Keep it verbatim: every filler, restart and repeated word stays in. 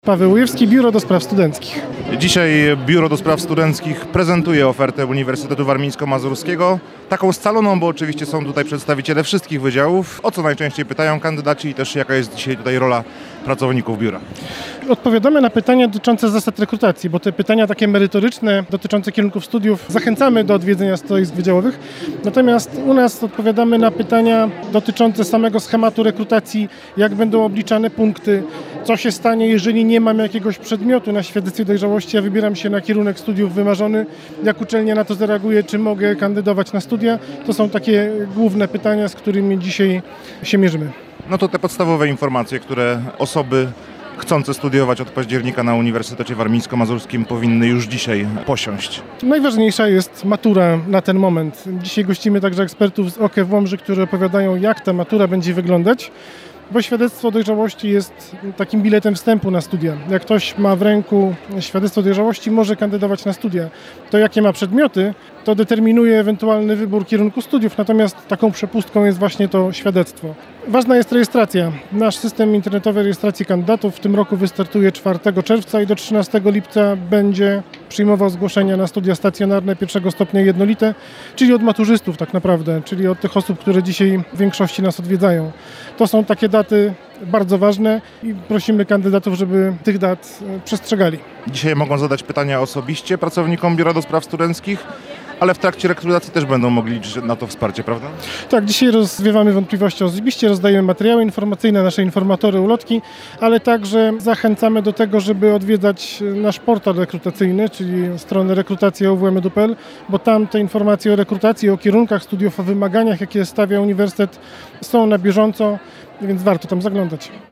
Paweł Ujewski, Biuro do Spraw Studenckich. Dzisiaj Biuro do Spraw Studenckich prezentuje ofertę Uniwersytetu Warmińsko-Mazurskiego. Taką scaloną, bo oczywiście są tutaj przedstawiciele wszystkich wydziałów. O co najczęściej pytają kandydaci i też jaka jest dzisiaj tutaj rola pracowników biura? Odpowiadamy na pytania dotyczące zasad rekrutacji, bo te pytania takie merytoryczne dotyczące kierunków studiów zachęcamy do odwiedzenia stanowisk wydziałowych. Natomiast u nas odpowiadamy na pytania dotyczące samego schematu rekrutacji, jak będą obliczane punkty, co się stanie, jeżeli nie mam jakiegoś przedmiotu na świadectwie dojrzałości, ja wybieram się na kierunek studiów wymarzony, jak uczelnia na to zareaguje, czy mogę kandydować na studia. To są takie główne pytania, z którymi dzisiaj się mierzymy. No to te podstawowe informacje, które osoby chcące studiować od października na Uniwersytecie Warmińsko-Mazurskim powinny już dzisiaj posiąść. Najważniejsza jest matura na ten moment. Dzisiaj gościmy także ekspertów z O K E w Łomży, którzy opowiadają, jak ta matura będzie wyglądać, bo świadectwo dojrzałości jest takim biletem wstępu na studia. Jak ktoś ma w ręku świadectwo dojrzałości, może kandydować na studia. To jakie ma przedmioty, to determinuje ewentualny wybór kierunku studiów, natomiast taką przepustką jest właśnie to świadectwo. Ważna jest rejestracja. Nasz system internetowej rejestracji kandydatów w tym roku wystartuje czwartego czerwca i do trzynastego lipca będzie przyjmował zgłoszenia na studia stacjonarne pierwszego stopnia jednolite, czyli od maturzystów tak naprawdę, czyli od tych osób, które dzisiaj w większości nas odwiedzają. To są takie daty bardzo ważne i prosimy kandydatów, żeby tych dat przestrzegali. Dzisiaj mogą zadać pytania osobiście pracownikom Biura do Spraw Studenckich, ale w trakcie rekrutacji też będą mogli liczyć na to wsparcie, prawda? Tak, dzisiaj rozwiewamy wątpliwości osobiście, rozdajemy materiały informacyjne, nasze informatory, ulotki, ale także zachęcamy do tego, żeby odwiedzać nasz portal rekrutacyjny, czyli stronę rekrutacja kropka u w m edu kropka p l, bo tam te informacje o rekrutacji, o kierunkach studiów, o wymaganiach, jakie stawia uniwersytet, są na bieżąco, więc warto tam zaglądać.